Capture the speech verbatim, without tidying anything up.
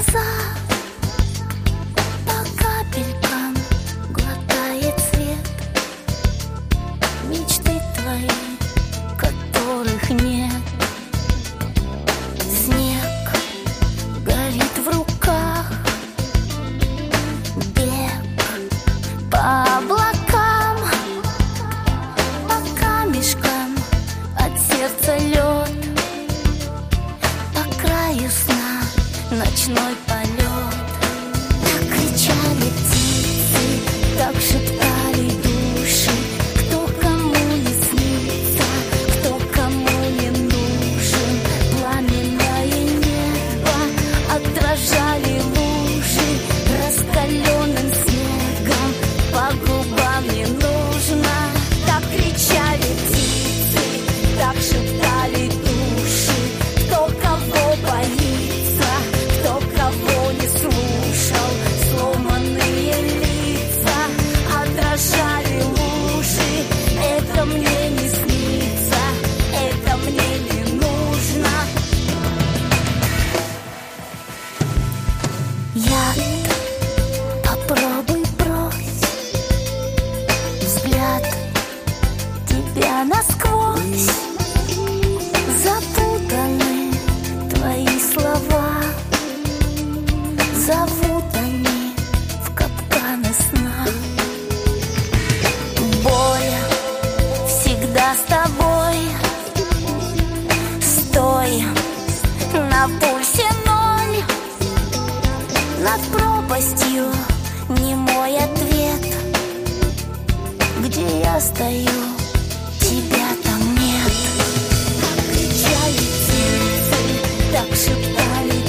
глаза, по капелькам глотает свет мечты твои, которых нет. Снег горит в руках, бег по облакам, по камешкам от сердца лед, по краю сна ночной полет. Так кричали птицы, так шептали души, кто кому не снится, кто кому не нужен. Пламенное небо отражали лужи, раскаленным снегом по губам не нужно. Так кричали птицы, так шептали души, кто кого боится, кто кого не слушал. Сломанные лица отражали лужи. Это мне не снится, это мне не нужно. Яд попробуй брось, взгляд тебя насквозь. Запутаны твои слова, зовут они в капканы сна. Боль всегда с тобой, стой на пульсе ноль. Над пропастью немой ответ, где я стою, тебя там нет. Так кричали птицы, так шептали